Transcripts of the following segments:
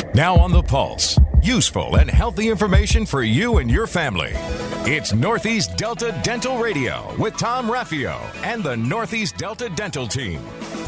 Now on the Pulse, useful and healthy information for you and your family. It's Northeast Delta Dental Radio with Tom Raffio and the Northeast Delta Dental Team.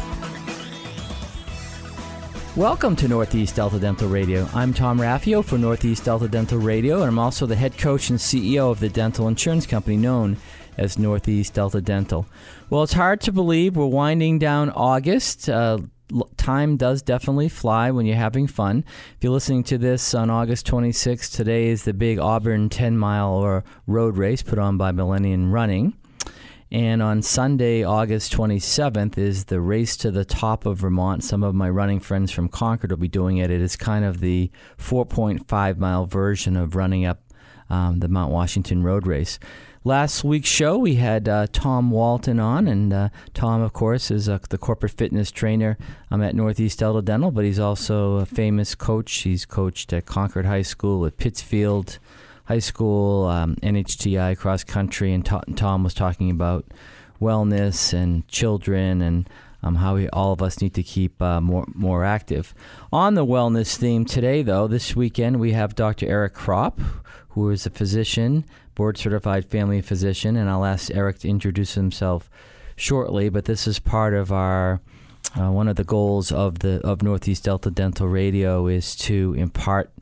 Welcome to Northeast Delta Dental Radio. I'm Tom Raffio for Northeast Delta Dental Radio, and I'm also the head coach and CEO of the dental insurance company known as Northeast Delta Dental. Well, it's hard to believe we're winding down August. Time does definitely fly when you're having fun. If you're listening to this on August 26th, today is the big Auburn 10-mile road race put on by Millennium Running. And on Sunday, August 27th, is the Race to the Top of Vermont. Some of my running friends from Concord will be doing it. It is kind of the 4.5-mile version of running up the Mount Washington Road Race. Last week's show, we had Tom Walton on, and Tom, of course, is the corporate fitness trainer at Northeast Delta Dental, but he's also a famous coach. He's coached at Concord High School, at Pittsfield High School, NHTI cross country, and Tom was talking about wellness and children and how all of us need to keep more active. On the wellness theme today, though, this weekend we have Dr. Eric Kropp, who is a physician, board-certified family physician, and I'll ask Eric to introduce himself shortly, but this is part of our one of the goals of Northeast Delta Dental Radio is to impart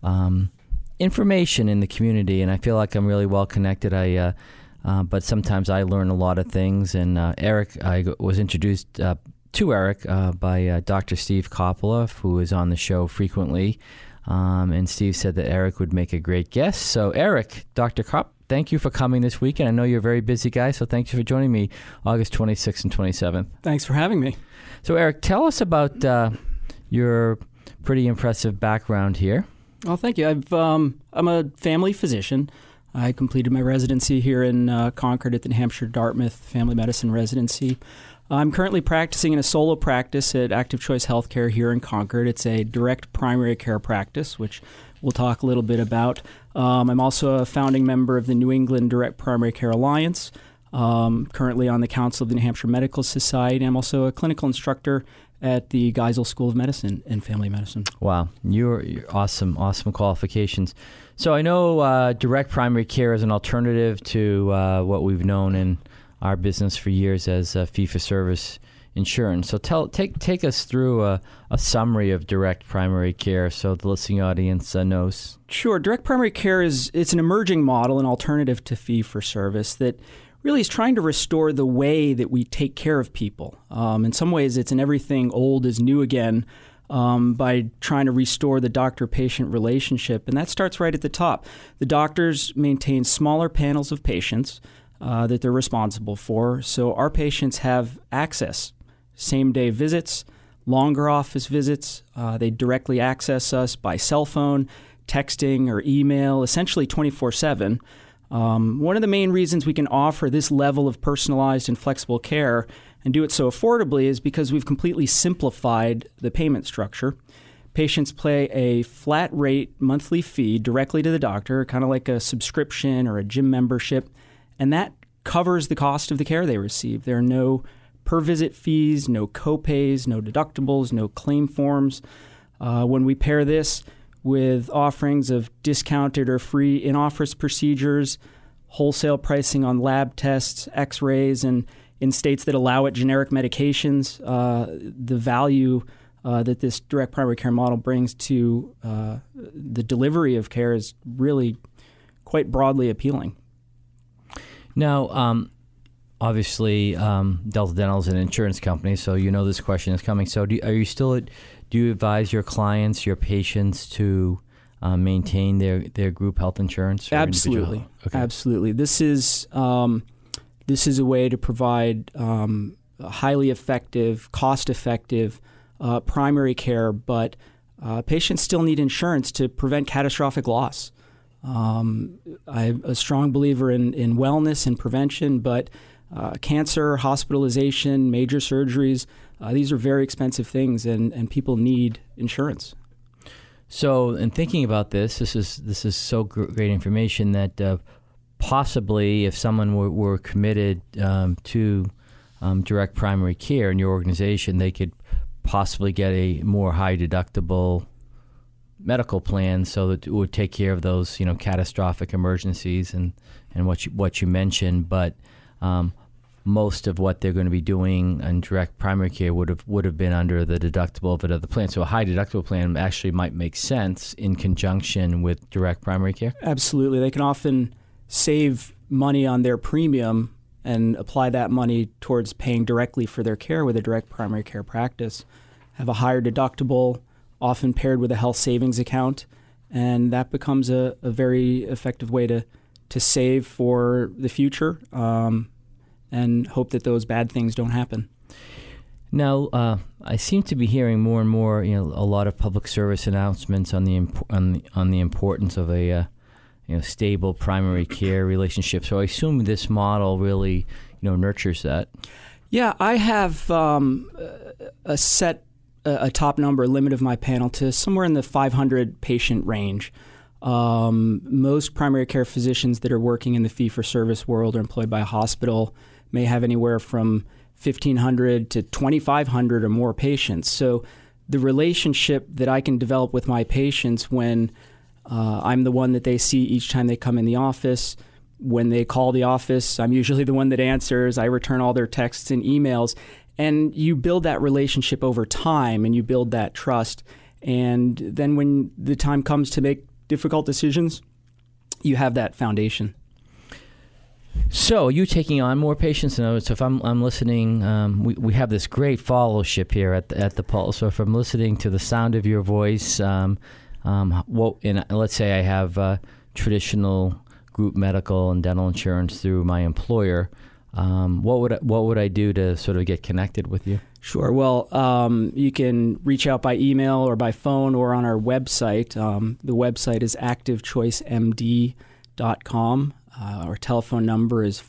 information in the community, and I feel like I'm really well connected. But sometimes I learn a lot of things. And Eric, I was introduced to Eric by Dr. Steve Coppola, who is on the show frequently. And Steve said that Eric would make a great guest. So Eric, Dr. Kropp, thank you for coming this weekend. I know you're a very busy guy, so thank you for joining me August 26th and 27th. Thanks for having me. So Eric, tell us about your pretty impressive background here. Well, thank you. I'm a family physician. I completed my residency here in Concord at the New Hampshire Dartmouth Family Medicine Residency. I'm currently practicing in a solo practice at Active Choice Healthcare here in Concord. It's a direct primary care practice, which we'll talk a little bit about. I'm also a founding member of the New England Direct Primary Care Alliance, currently on the Council of the New Hampshire Medical Society. I'm also a clinical instructor at the Geisel School of Medicine and Family Medicine. Wow, you're awesome qualifications. So I know direct primary care is an alternative to what we've known in our business for years as fee-for-service insurance. So take us through a summary of direct primary care so the listening audience knows. Sure. Direct primary care it's an emerging model, an alternative to fee-for-service that really is trying to restore the way that we take care of people. In some ways, it's an everything old is new again by trying to restore the doctor-patient relationship. And that starts right at the top. The doctors maintain smaller panels of patients that they're responsible for. So our patients have access, same-day visits, longer office visits. They directly access us by cell phone, texting, or email, essentially 24/7. One of the main reasons we can offer this level of personalized and flexible care and do it so affordably is because we've completely simplified the payment structure. Patients pay a flat rate monthly fee directly to the doctor, kind of like a subscription or a gym membership, and that covers the cost of the care they receive. There are no per-visit fees, no co-pays, no deductibles, no claim forms. When we pair this with offerings of discounted or free in-office procedures, wholesale pricing on lab tests, x-rays, and in states that allow it, generic medications, the value that this direct primary care model brings to the delivery of care is really quite broadly appealing. Now, obviously, Delta Dental is an insurance company, so you know this question is coming. So do you advise your clients, your patients to maintain their group health insurance? Absolutely. Okay. Absolutely. This is a way to provide highly effective, cost-effective primary care, but patients still need insurance to prevent catastrophic loss. I'm a strong believer in wellness and prevention, but cancer, hospitalization, major surgeries, these are very expensive things, and people need insurance. So, in thinking about this is so great information that possibly if someone were committed to direct primary care in your organization, they could possibly get a more high deductible medical plan so that it would take care of those, catastrophic emergencies and what you mentioned. But most of what they're going to be doing in direct primary care would have been under the deductible of another plan. So a high deductible plan actually might make sense in conjunction with direct primary care. Absolutely. They can often save money on their premium and apply that money towards paying directly for their care with a direct primary care practice. Have a higher deductible, often paired with a health savings account, and that becomes a very effective way to save for the future and hope that those bad things don't happen. Now, I seem to be hearing more and more, a lot of public service announcements on the importance of a stable primary care relationship. So I assume this model really, nurtures that. Yeah, I have a top number, a limit of my panel to somewhere in the 500 patient range. Most primary care physicians that are working in the fee-for-service world or employed by a hospital may have anywhere from 1,500 to 2,500 or more patients. So the relationship that I can develop with my patients when I'm the one that they see each time they come in the office, when they call the office, I'm usually the one that answers. I return all their texts and emails. And you build that relationship over time and you build that trust. And then when the time comes to make difficult decisions, you have that foundation. So, are you taking on more patients? So, if I'm listening, we have this great fellowship here at the Pulse. So, if I'm listening to the sound of your voice, and let's say I have traditional group medical and dental insurance through my employer, what would I do to sort of get connected with you? Sure. Well, you can reach out by email or by phone or on our website. The website is activechoicemd.com. Our telephone number is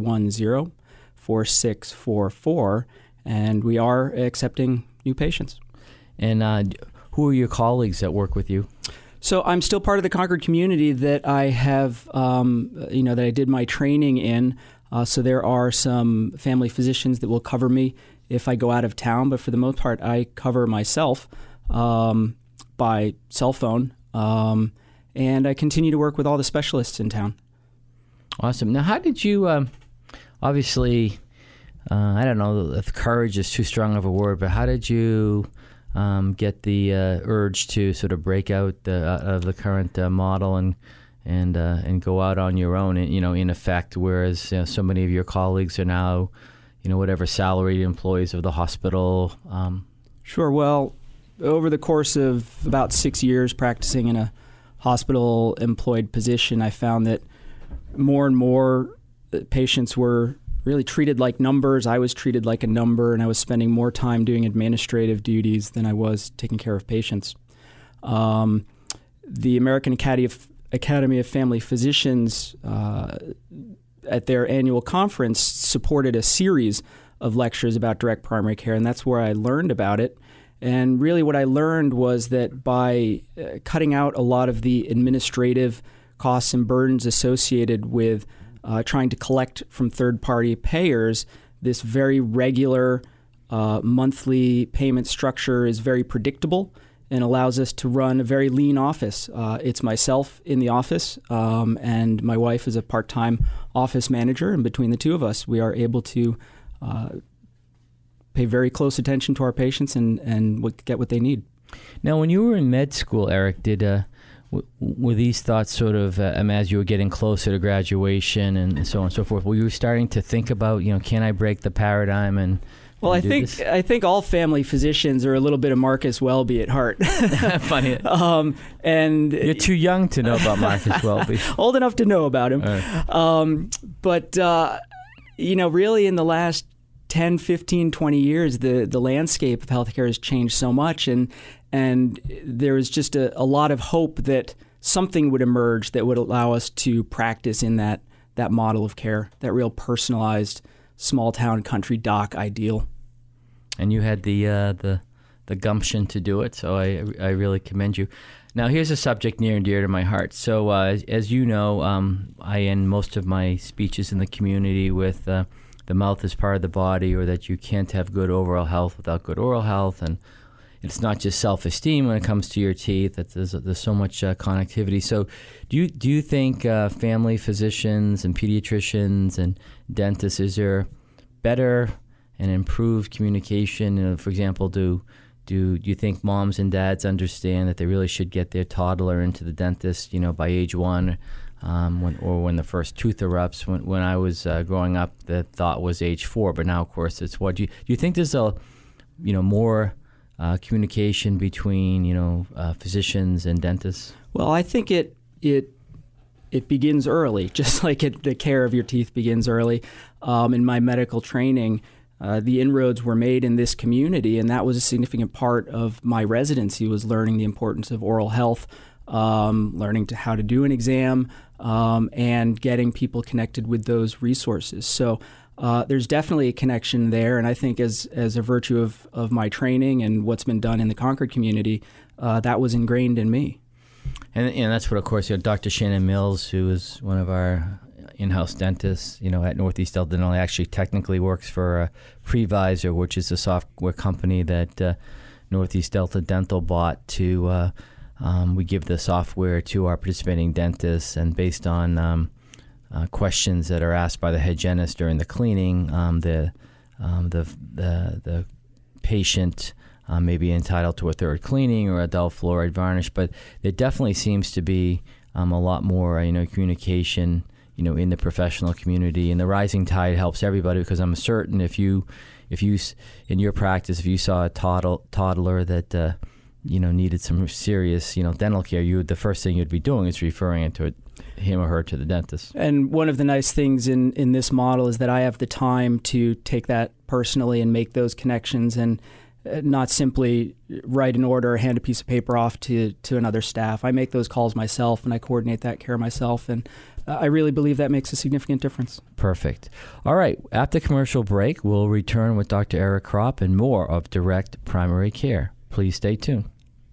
410-4644, and we are accepting new patients. And who are your colleagues that work with you? So I'm still part of the Concord community that I have, that I did my training in. So there are some family physicians that will cover me if I go out of town, but for the most part, I cover myself by cell phone, and I continue to work with all the specialists in town. Awesome. Now, how did you, obviously, I don't know if courage is too strong of a word, but how did you get the urge to sort of break out of the current model and go out on your own, in effect, whereas so many of your colleagues are now, whatever salaried employees of the hospital? Sure. Well, over the course of about 6 years practicing in a hospital-employed position, I found that more and more patients were really treated like numbers. I was treated like a number, and I was spending more time doing administrative duties than I was taking care of patients. The American Academy of Family Physicians, at their annual conference, supported a series of lectures about direct primary care, and that's where I learned about it. And really what I learned was that by cutting out a lot of the administrative costs and burdens associated with trying to collect from third-party payers, this very regular monthly payment structure is very predictable and allows us to run a very lean office. It's myself in the office, and my wife is a part-time office manager, and between the two of us, we are able to pay very close attention to our patients and get what they need. Now, when you were in med school, Eric, were these thoughts sort of, as you were getting closer to graduation and so on and so forth, were you starting to think about, can I break the paradigm and Well, I think all family physicians are a little bit of Marcus Welby at heart. Funny. And you're too young to know about Marcus Welby. Old enough to know about him. Right. But really in the last 10, 15, 20 years, the landscape of healthcare has changed so much, and there is just a lot of hope that something would emerge that would allow us to practice in that model of care, that real personalized small town country doc ideal. And you had the gumption to do it, so I really commend you. Now, here's a subject near and dear to my heart. So, as you know, I end most of my speeches in the community with the mouth is part of the body, or that you can't have good overall health without good oral health. And it's not just self-esteem when it comes to your teeth. There's so much connectivity. So do you think family physicians and pediatricians and dentists, is there better and improved communication? For example, do you think moms and dads understand that they really should get their toddler into the dentist, by age 1, when the first tooth erupts? When I was growing up, the thought was age 4, but now, of course, it's what? Do you think there's more communication between physicians and dentists? Well, I think it begins early, just like the care of your teeth begins early. In my medical training, the inroads were made in this community, and that was a significant part of my residency, was learning the importance of oral health, learning how to do an exam, and getting people connected with those resources. So there's definitely a connection there, and I think as a virtue of my training and what's been done in the Concord community, that was ingrained in me. And that's what, of course, Dr. Shannon Mills, who is one of our in-house dentists, at Northeast Delta Dental, actually technically works for Previsor, which is a software company that Northeast Delta Dental bought to. We give the software to our participating dentists, and based on questions that are asked by the hygienist during the cleaning, the patient may be entitled to a third cleaning or adult fluoride varnish. But there definitely seems to be a lot more communication in the professional community, and the rising tide helps everybody, because I'm certain if you in your practice, if you saw a toddler that needed some serious dental care, the first thing you'd be doing is referring it to him or her to the dentist. And one of the nice things in this model is that I have the time to take that personally and make those connections, and not simply write an order or hand a piece of paper off to another staff. I make those calls myself, and I coordinate that care myself, and I really believe that makes a significant difference. Perfect. All right. After commercial break, we'll return with Dr. Eric Kropp and more of Direct Primary Care. Please stay tuned.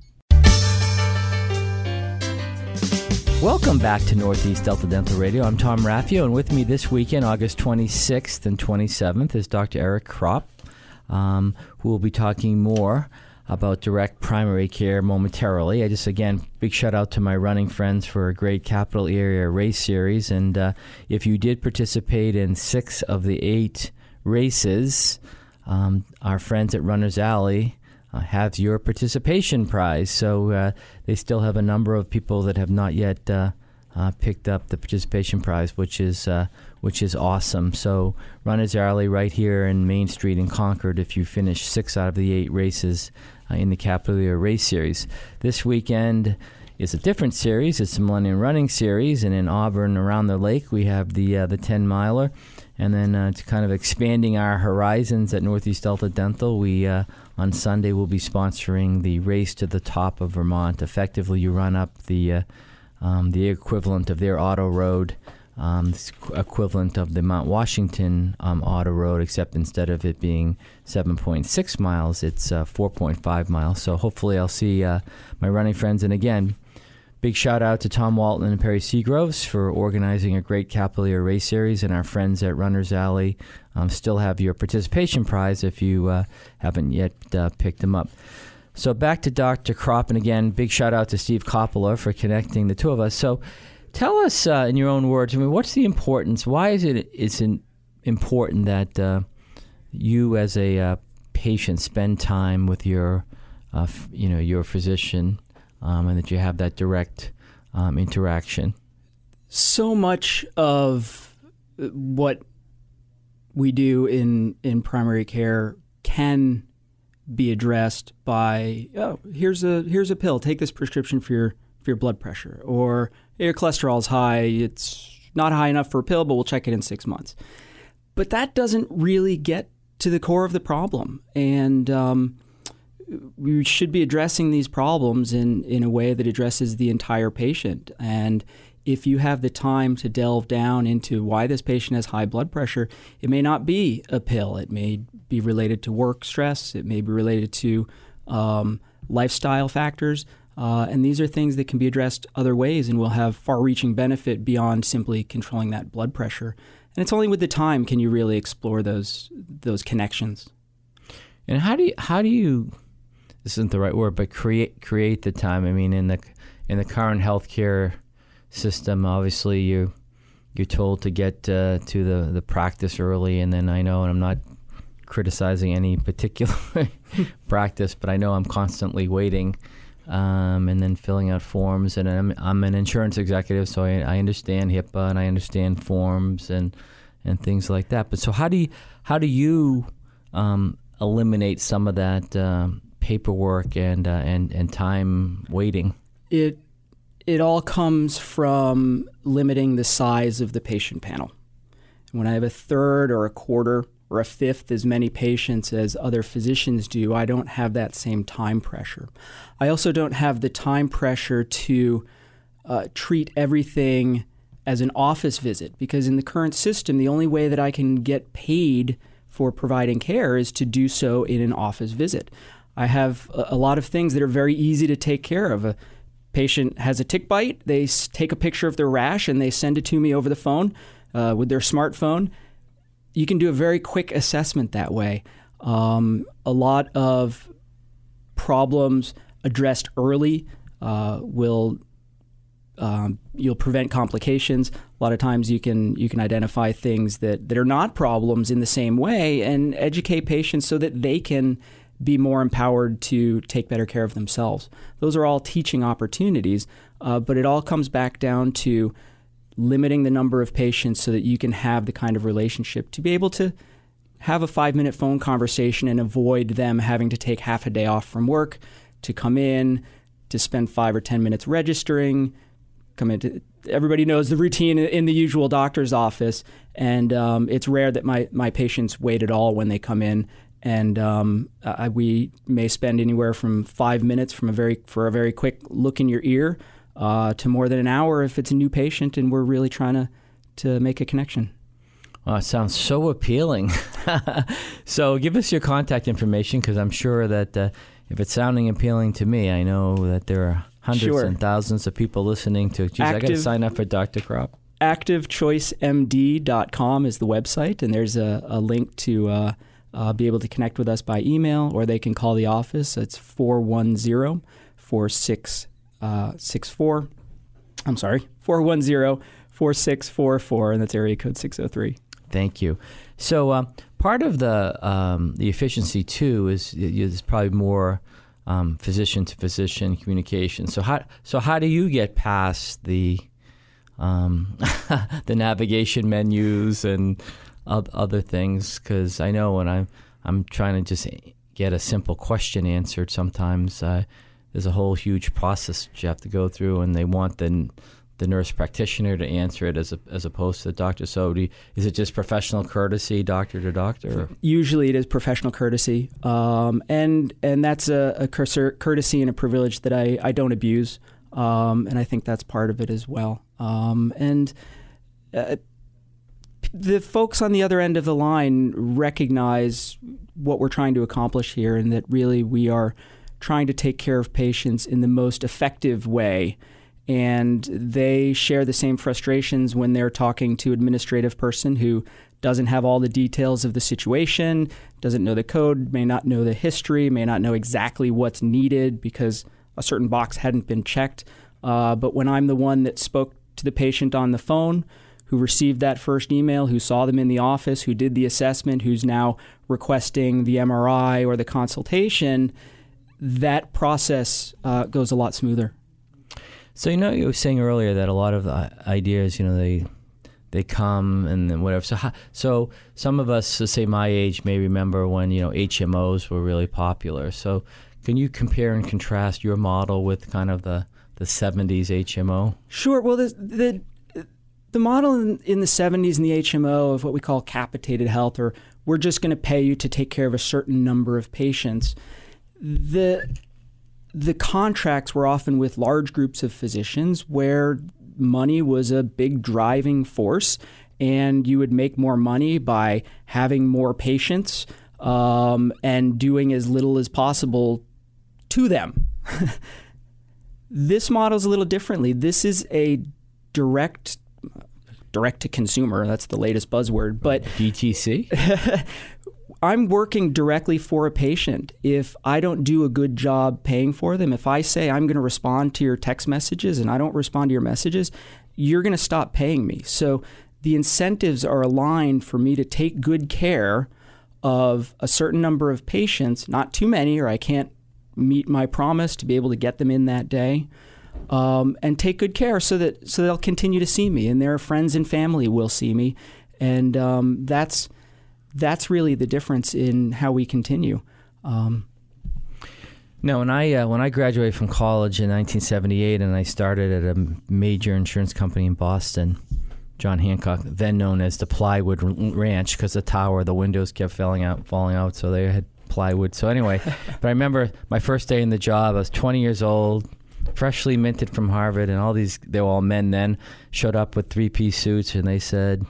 Welcome back to Northeast Delta Dental Radio. I'm Tom Raffio, and with me this weekend, August 26th and 27th, is Dr. Eric Kropp, who will be talking more about direct primary care momentarily. Again, big shout out to my running friends for a great Capital Area Race Series. And if you did participate in 6 of the 8 races, our friends at Runners Alley have your participation prize. So they still have a number of people that have not yet picked up the participation prize, which is awesome. So Runners Alley right here in Main Street in Concord, if you finish 6 out of the 8 races in the Capital Area Race Series. This weekend is a different series. It's the Millennium Running Series, and in Auburn around the lake we have the 10-miler. And then to kind of expanding our horizons at Northeast Delta Dental, we on Sunday will be sponsoring the Race to the Top of Vermont. Effectively, you run up the equivalent of their auto road, equivalent of the Mount Washington auto road, except instead of it being 7.6 miles, it's 4.5 miles. So hopefully I'll see my running friends. And again, big shout out to Tom Walton and Perry Seagroves for organizing a great Capital Area Race Series, and our friends at Runners Alley still have your participation prize if you haven't yet picked them up. So back to Dr. Kropp, and again, big shout out to Steve Coppola for connecting the two of us. So tell us in your own words, what's the importance? Why is it's important that you as a patient spend time with your physician, and that you have that direct interaction? So much of what we do in primary care can be addressed by, here's a pill, take this prescription for your blood pressure, or your cholesterol's high, it's not high enough for a pill, but we'll check it in 6 months. But that doesn't really get to the core of the problem, and we should be addressing these problems in a way that addresses the entire patient. And if you have the time to delve down into why this patient has high blood pressure, it may not be a pill. It may be related to work stress. It may be related to lifestyle factors. And these are things that can be addressed other ways and will have far-reaching benefit beyond simply controlling that blood pressure. And it's only with the time can you really explore those connections. And how do you this isn't the right word, but create the time. I mean, in the current healthcare system, obviously you're told to get to the practice early, and then I know, and I'm not criticizing any particular practice, but I know I'm constantly waiting, and then filling out forms. And I'm an insurance executive, so I understand HIPAA and I understand forms and things like that. But so how do you eliminate some of that paperwork and time waiting? It all comes from limiting the size of the patient panel. When I have a third or a quarter or a fifth as many patients as other physicians do, I don't have that same time pressure. I also don't have the time pressure to treat everything as an office visit, because in the current system, the only way that I can get paid for providing care is to do so in an office visit. I have a lot of things that are very easy to take care of. A patient has a tick bite, they take a picture of their rash and they send it to me over the phone with their smartphone. You can do a very quick assessment that way. A lot of problems addressed early you'll prevent complications. A lot of times you can identify things that are not problems in the same way and educate patients so that they can be more empowered to take better care of themselves. Those are all teaching opportunities, but it all comes back down to limiting the number of patients so that you can have the kind of relationship to be able to have a 5-minute phone conversation and avoid them having to take half a day off from work to come in, to spend 5 or 10 minutes registering, everybody knows the routine in the usual doctor's office, and it's rare that my patients wait at all when they come in. And we may spend anywhere from 5 minutes for a very quick look in your ear to more than an hour if it's a new patient and we're really trying to make a connection. Well, it sounds so appealing. So give us your contact information, because I'm sure that if it's sounding appealing to me, I know that there are hundreds and thousands of people listening to. Geez, I got to sign up for Dr. Krop. ActiveChoiceMD.com is the website, and there's a link to be able to connect with us by email, or they can call the office. It's 410-4664. I'm sorry, 410-4644, and that's area code 603. Thank you. So part of the efficiency too is probably more physician to physician communication. So how do you get past the navigation menus and other things? Because I know when I'm trying to just get a simple question answered, sometimes there's a whole huge process that you have to go through, and they want the nurse practitioner to answer it as opposed to the doctor. So is it just professional courtesy, doctor to doctor? Usually it is professional courtesy, and that's a courtesy and a privilege that I don't abuse, and I think that's part of it as well. The folks on the other end of the line recognize what we're trying to accomplish here, and that really we are trying to take care of patients in the most effective way. And they share the same frustrations when they're talking to an administrative person who doesn't have all the details of the situation, doesn't know the code, may not know the history, may not know exactly what's needed because a certain box hadn't been checked. But when I'm the one that spoke to the patient on the phone, who received that first email, who saw them in the office, who did the assessment, who's now requesting the MRI or the consultation, that process goes a lot smoother. So, you were saying earlier that a lot of the ideas, they come and then whatever. So some of us, say my age, may remember when, HMOs were really popular. So can you compare and contrast your model with kind of the 70s HMO? Sure. Well, the model in the 70s in the HMO of what we call capitated health, or we're just going to pay you to take care of a certain number of patients. The contracts were often with large groups of physicians where money was a big driving force, and you would make more money by having more patients and doing as little as possible to them. This model is a little differently. This is a direct to consumer. That's the latest buzzword. But DTC? I'm working directly for a patient. If I don't do a good job paying for them, if I say I'm going to respond to your text messages and I don't respond to your messages, you're going to stop paying me. So the incentives are aligned for me to take good care of a certain number of patients, not too many, or I can't meet my promise to be able to get them in that day, and take good care so they'll continue to see me and their friends and family will see me. And that's really the difference in how we continue. No, when I graduated from college in 1978 and I started at a major insurance company in Boston, John Hancock, then known as the Plywood Ranch, because the windows kept falling out, so they had plywood. So anyway, but I remember my first day in the job, I was 20 years old, freshly minted from Harvard, and they were all men then, showed up with three-piece suits, and they said,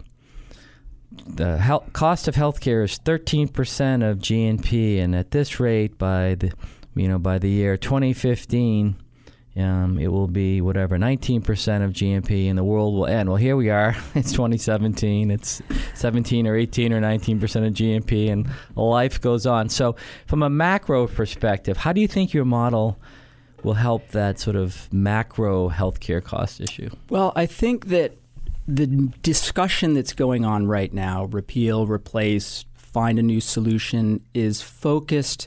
the cost of healthcare is 13% of GNP, and at this rate, by the year 2015, it will be 19% of GNP, and the world will end. Well, here we are. It's 2017. It's 17 or 18 or 19% of GNP, and life goes on. So, from a macro perspective, how do you think your model will help that sort of macro healthcare cost issue? Well, I think that the discussion that's going on right now, repeal, replace, find a new solution, is focused.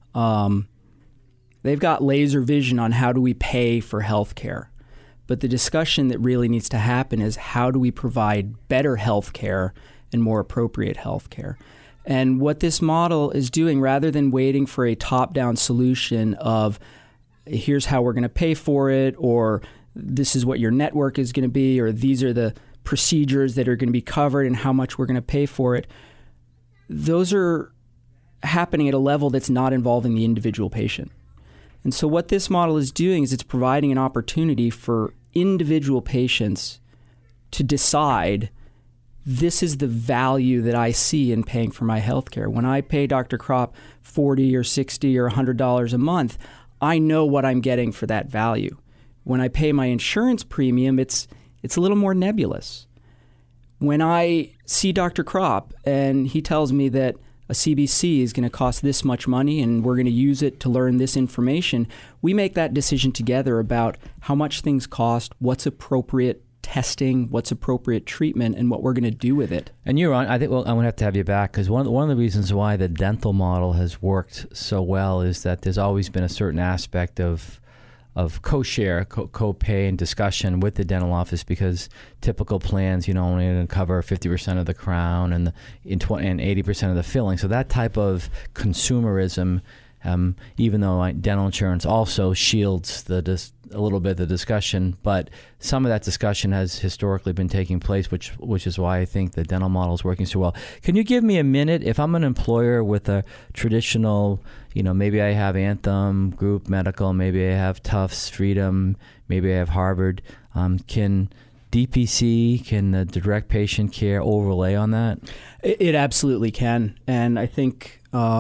They've got laser vision on how do we pay for healthcare. But the discussion that really needs to happen is how do we provide better healthcare and more appropriate healthcare. And what this model is doing, rather than waiting for a top-down solution of here's how we're going to pay for it, or this is what your network is going to be, or these are the procedures that are going to be covered and how much we're going to pay for it, those are happening at a level that's not involving the individual patient. And so what this model is doing is it's providing an opportunity for individual patients to decide, this is the value that I see in paying for my healthcare. When I pay Dr. Kropp $40 or $60 or $100 a month, I know what I'm getting for that value. When I pay my insurance premium, it's a little more nebulous. When I see Dr. Kropp and he tells me that a CBC is going to cost this much money and we're going to use it to learn this information, we make that decision together about how much things cost, what's appropriate testing, what's appropriate treatment, and what we're going to do with it. And you're on. I think I'm going to have to have you back, because one of the reasons why the dental model has worked so well is that there's always been a certain aspect of co-share, co-pay, and discussion with the dental office, because typical plans, only going to cover 50% of the crown and 80% of the filling. So that type of consumerism, even though dental insurance also shields a little bit of the discussion, but some of that discussion has historically been taking place, which is why I think the dental model is working so well. Can you give me a minute? If I'm an employer with a traditional, maybe I have Anthem, Group Medical, maybe I have Tufts, Freedom, maybe I have Harvard, can DPC, can the direct patient care overlay on that? It absolutely can. And I think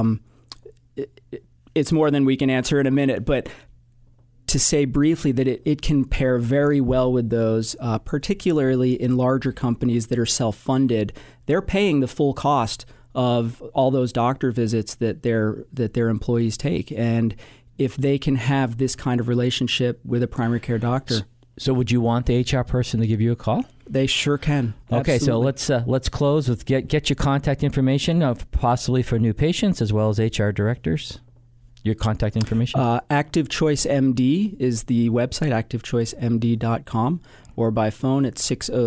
it's more than we can answer in a minute, but to say briefly that it can pair very well with those, particularly in larger companies that are self-funded. They're paying the full cost of all those doctor visits that their employees take. And if they can have this kind of relationship with a primary care doctor. So would you want the HR person to give you a call? They sure can. Okay, Absolutely. So let's close with get your contact information, possibly for new patients as well as HR directors. Your contact information? Active Choice MD is the website, activechoicemd.com, or by phone at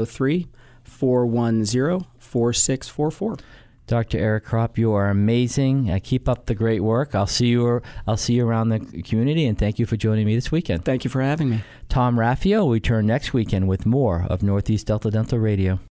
603-410-4644. Dr. Eric Kropp, you are amazing. Keep up the great work. I'll see you around the community, and thank you for joining me this weekend. Thank you for having me. Tom Raffio will return next weekend with more of Northeast Delta Dental Radio.